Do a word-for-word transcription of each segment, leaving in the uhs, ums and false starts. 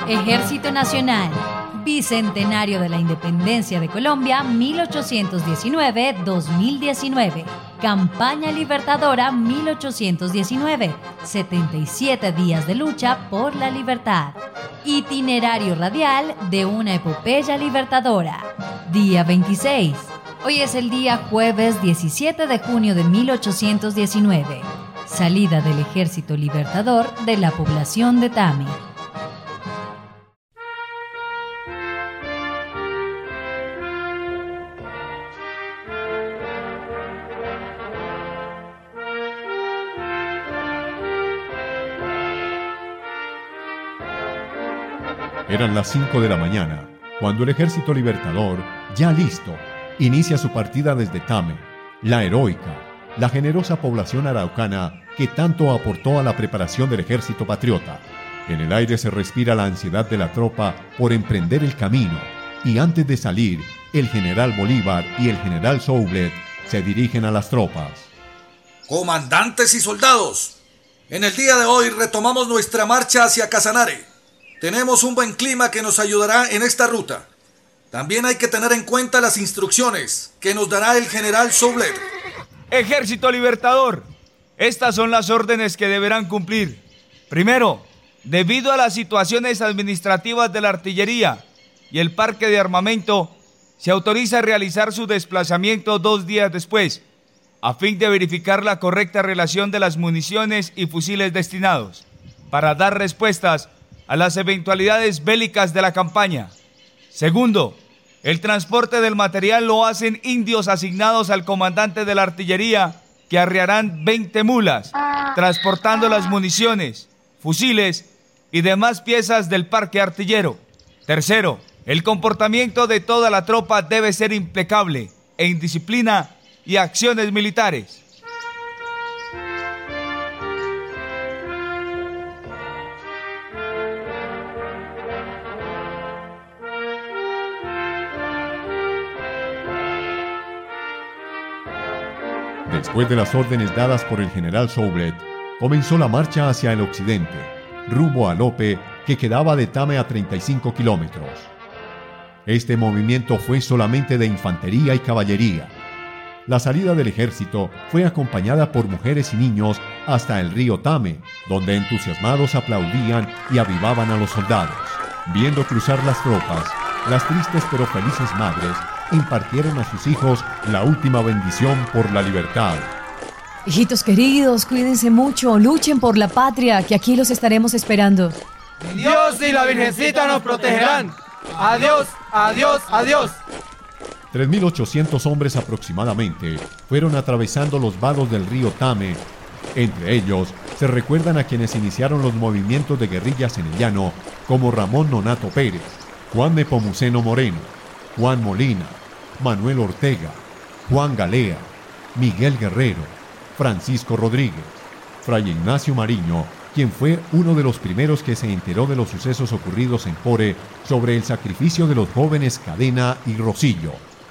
Ejército Nacional, Bicentenario de la Independencia de Colombia, mil ochocientos diecinueve a dos mil diecinueve. Campaña Libertadora mil ochocientos diecinueve, setenta y siete días de lucha por la libertad. Itinerario radial de una epopeya libertadora. Día veintiséis. Hoy es el día jueves diecisiete de junio de mil ochocientos diecinueve. Salida del Ejército Libertador de la población de Tame. Eran las cinco de la mañana, cuando el Ejército Libertador, ya listo, inicia su partida desde Tame, la heroica, la generosa población araucana que tanto aportó a la preparación del ejército patriota. En el aire se respira la ansiedad de la tropa por emprender el camino, y antes de salir, el general Bolívar y el general Soublet se dirigen a las tropas. Comandantes y soldados, en el día de hoy retomamos nuestra marcha hacia Casanare. Tenemos un buen clima que nos ayudará en esta ruta. También hay que tener en cuenta las instrucciones que nos dará el general Soublet. Ejército Libertador, estas son las órdenes que deberán cumplir. Primero, debido a las situaciones administrativas de la artillería y el parque de armamento, se autoriza a realizar su desplazamiento dos días después, a fin de verificar la correcta relación de las municiones y fusiles destinados, para dar respuestas a las eventualidades bélicas de la campaña. Segundo, el transporte del material lo hacen indios asignados al comandante de la artillería, que arriarán veinte mulas, transportando las municiones, fusiles y demás piezas del parque artillero. Tercero, el comportamiento de toda la tropa debe ser impecable en disciplina y acciones militares. Después de las órdenes dadas por el general Soublet, comenzó la marcha hacia el occidente, rumbo a Lope, que quedaba de Tame a treinta y cinco kilómetros. Este movimiento fue solamente de infantería y caballería. La salida del ejército fue acompañada por mujeres y niños hasta el río Tame, donde entusiasmados aplaudían y avivaban a los soldados. Viendo cruzar las tropas, las tristes pero felices madres impartieron a sus hijos la última bendición por la libertad. Hijitos queridos, cuídense mucho, luchen por la patria, que aquí los estaremos esperando. Dios y la Virgencita nos protegerán. Adiós, adiós, adiós. tres mil ochocientos hombres aproximadamente fueron atravesando los vados del río Tame. Entre ellos, se recuerdan a quienes iniciaron los movimientos de guerrillas en el llano, como Ramón Nonato Pérez, Juan Nepomuceno Moreno, Juan Molina, Manuel Ortega, Juan Galea, Miguel Guerrero, Francisco Rodríguez, Fray Ignacio Mariño, quien fue uno de los primeros que se enteró de los sucesos ocurridos en Pore sobre el sacrificio de los jóvenes Cadena y Rosillo.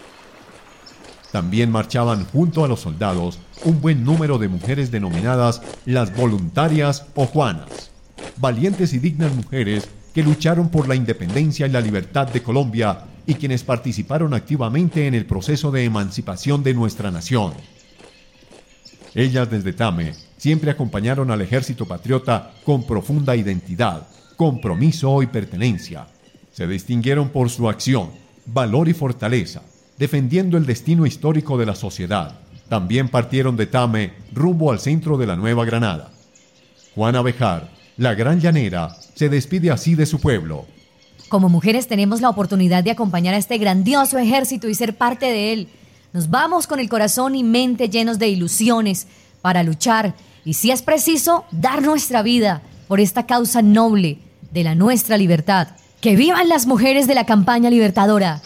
También marchaban junto a los soldados un buen número de mujeres denominadas las voluntarias o Juanas, valientes y dignas mujeres que lucharon por la independencia y la libertad de Colombia y quienes participaron activamente en el proceso de emancipación de nuestra nación. Ellas desde Tame siempre acompañaron al ejército patriota con profunda identidad, compromiso y pertenencia. Se distinguieron por su acción, valor y fortaleza, defendiendo el destino histórico de la sociedad. También partieron de Tame rumbo al centro de la Nueva Granada. Juana Bejar, la gran llanera, se despide así de su pueblo. Como mujeres tenemos la oportunidad de acompañar a este grandioso ejército y ser parte de él. Nos vamos con el corazón y mente llenos de ilusiones para luchar y, si es preciso, dar nuestra vida por esta causa noble de la nuestra libertad. ¡Que vivan las mujeres de la campaña libertadora!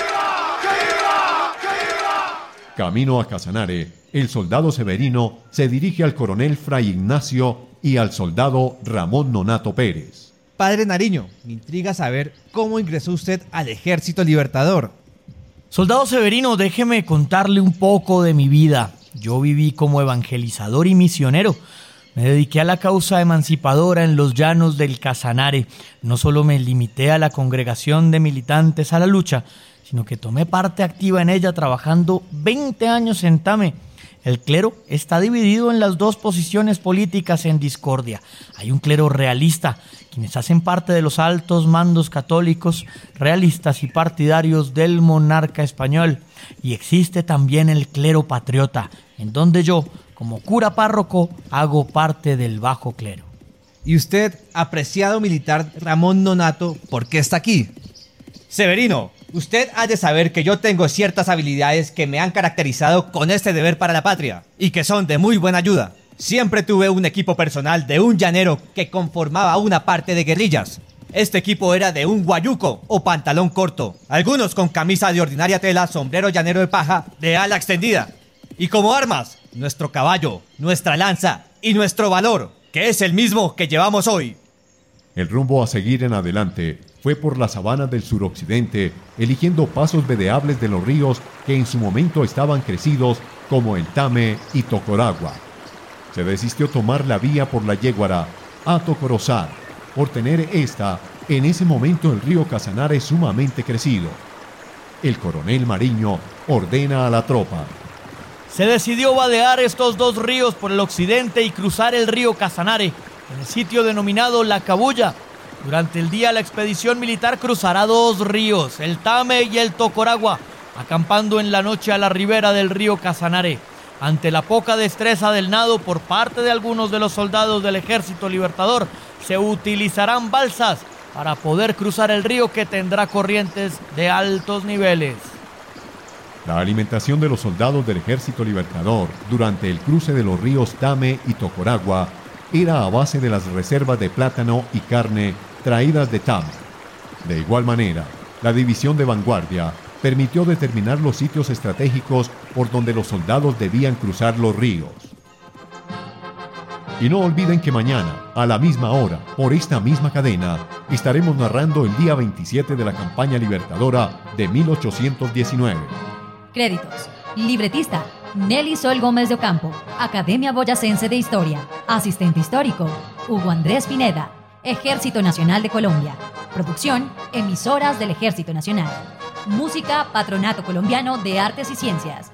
Camino a Casanare, el soldado Severino se dirige al coronel Fray Ignacio y al soldado Ramón Nonato Pérez. Padre Nariño, me intriga saber cómo ingresó usted al Ejército Libertador. Soldado Severino, déjeme contarle un poco de mi vida. Yo viví como evangelizador y misionero, Me dediqué a la causa emancipadora en los llanos del Casanare. No solo me limité a la congregación de militantes a la lucha, sino que tomé parte activa en ella trabajando veinte años en Tame. El clero está dividido en las dos posiciones políticas en discordia. Hay un clero realista, quienes hacen parte de los altos mandos católicos, realistas y partidarios del monarca español. Y existe también el clero patriota, en donde yo, como cura párroco, hago parte del bajo clero. ¿Y usted, apreciado militar Ramón Nonato, por qué está aquí? Severino, usted ha de saber que yo tengo ciertas habilidades que me han caracterizado con este deber para la patria y que son de muy buena ayuda. Siempre tuve un equipo personal de un llanero que conformaba una parte de guerrillas. Este equipo era de un guayuco o pantalón corto, algunos con camisa de ordinaria tela, sombrero llanero de paja de ala extendida. Y como armas, nuestro caballo, nuestra lanza y nuestro valor, que es el mismo que llevamos hoy. El rumbo a seguir en adelante fue por las sabanas del suroccidente, eligiendo pasos vereables de los ríos que en su momento estaban crecidos como el Tame y Tocoragua. Se desistió tomar la vía por la Yéguara a Tocorozar, por tener esta, en ese momento el río Casanare sumamente crecido. El coronel Mariño ordena a la tropa. Se decidió vadear estos dos ríos por el occidente y cruzar el río Casanare, en el sitio denominado La Cabulla. Durante el día la expedición militar cruzará dos ríos, el Tame y el Tocoragua, acampando en la noche a la ribera del río Casanare. Ante la poca destreza del nado por parte de algunos de los soldados del Ejército Libertador, se utilizarán balsas para poder cruzar el río, que tendrá corrientes de altos niveles. La alimentación de los soldados del Ejército Libertador durante el cruce de los ríos Tame y Tocoragua era a base de las reservas de plátano y carne traídas de Tame. De igual manera, la división de vanguardia permitió determinar los sitios estratégicos por donde los soldados debían cruzar los ríos. Y no olviden que mañana, a la misma hora, por esta misma cadena, estaremos narrando el día veintisiete de la campaña libertadora de mil ochocientos diecinueve. Créditos. Libretista: Nelly Sol Gómez de Ocampo, Academia Boyacense de Historia. Asistente histórico: Hugo Andrés Pineda, Ejército Nacional de Colombia. Producción: Emisoras del Ejército Nacional. Música: Patronato Colombiano de Artes y Ciencias.